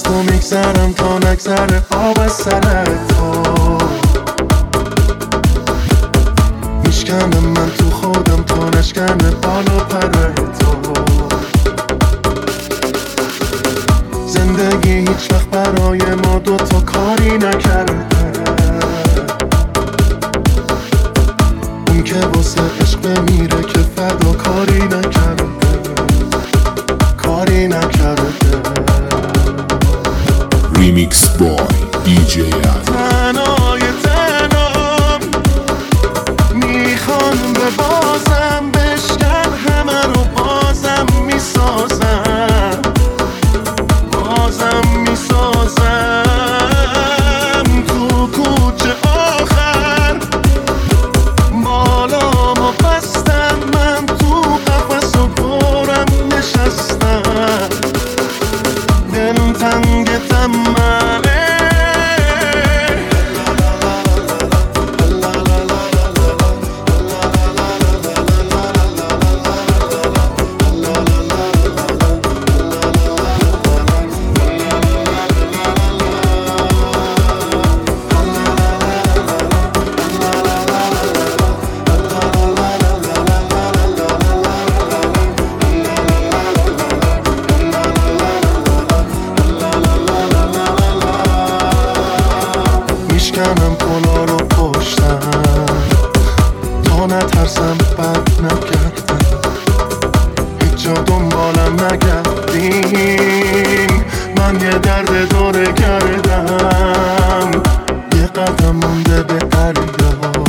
تو میگذرم تا نگذره آب از سر تو. میشکنم من تو خودم تا نشکنه بالا پر تو. زندگی هیچ وقت برای ما دوتا کاری نکرده. اون که واسه عشق میره که فدا کاری نکرده. کاری نکرده. ریمیکس بای DJ تنهای تنام میخوان به بازم بشکن همه رو بازم میسازم. بازم میسازم تو کوچه آخر. بالامو بستم من تو قفس و برم نشستم. دل تنگ تمنه میشکنم پلا رو پشتم تا نترسم بد نگردم. هیچ جا دنبالم نگردین من یه درد دوره کردم. یه قدم مونده به دریا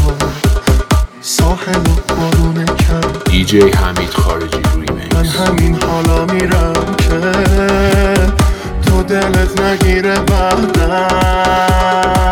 ساحل و بارونه کرد. DJ حمید خارجی ریمیکس. من همین حالا میرم که تو دلت نگیره بعدم.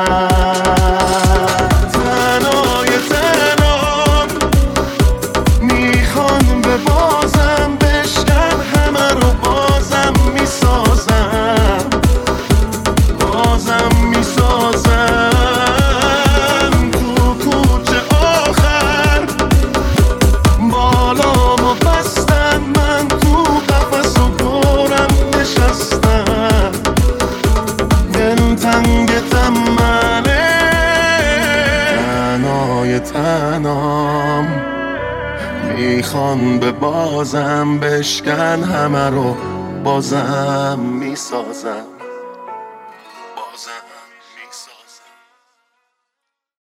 تنام میخوان به بازم بشکن همه رو بازم میسازم.